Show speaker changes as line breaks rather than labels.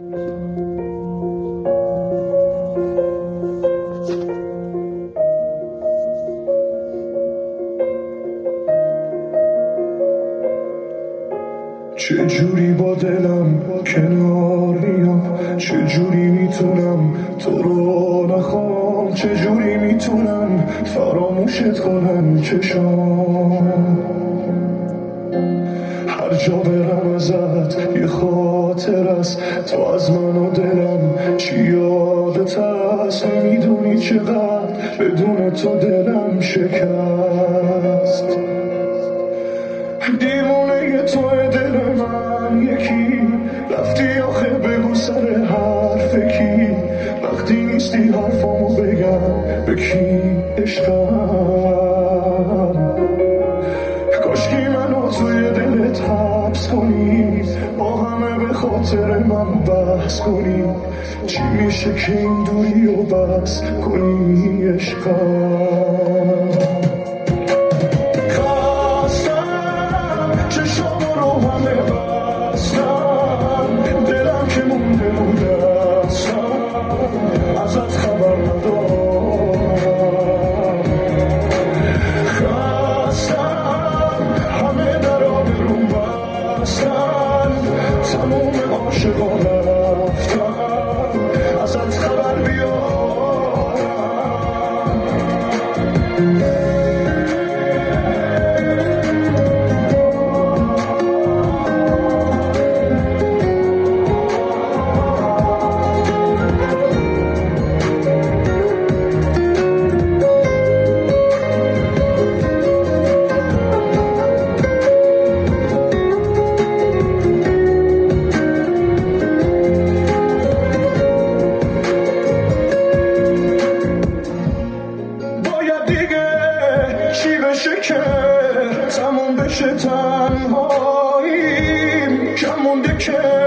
چه جوری با دلم کنار میام، چه جوری میتونم تو رو نخوام، چه جوری میتونم فراموشت کنم چشام. هر جا برم ازت یه خاطر است، تو از من و دلم چی یادت هست. نمیدونی چقدر بدون تو دلم شکست. دیوونه توی دل من یکی، رفتی آخه بگو سر حرف کی. وقتی نیستی حرفامو بگم به کی عشقم. کاشکی منو توی دلت حبس کنی، با همه به خاطر من بحث کنی. چی میشه که این دوری و بس کنی عشقم. ازت خبر ندارم، خستم همه درا برون بستن، تموم عاشقا رفتن، ازت خبر بیارم. چی بشه که تموم بشه تنهاییم، کم مونده که